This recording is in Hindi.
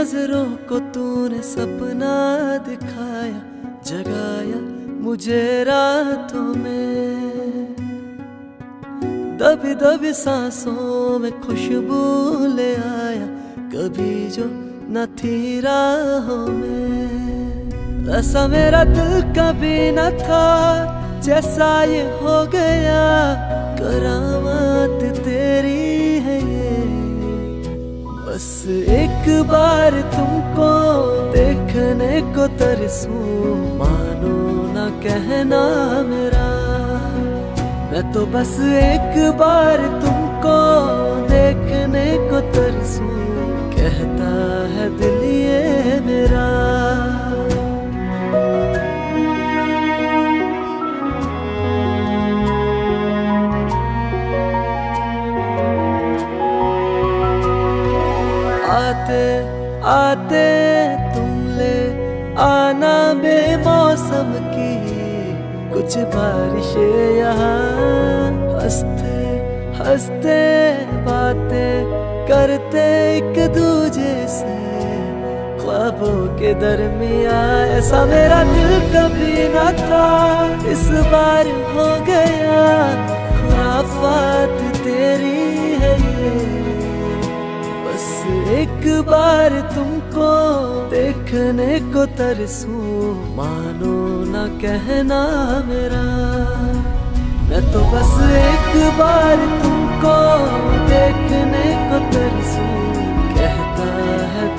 नजरों को तूने सपना दिखाया, जगाया मुझे रातों में। दबी दबी सांसों में खुशबू ले आया, कभी जो न थी राहों में। ऐसा मेरा दिल कभी न था, जैसा ये हो गया। करामात तेरी है ये, बस एक बार तुमको देखने को तरसूं। मानो ना कहना मेरा, मैं तो बस एक बार तुमको देखने को तरसूं। कहता है दिल ये मेरा। आते आते तुम ले आना बेमौसम की कुछ बारिशें यहाँ। हंसते हंसते बातें करते एक दूजे से, ख्वाबों के दरमियाँ। ऐसा मेरा दिल कभी न था, इस बार हो गया। खुराफात तेरी है ये, बस एक बार तुमको देखने को तरसूं। मानो ना कहना मेरा, मैं तो बस एक बार तुमको देखने को तरसूं। कहता है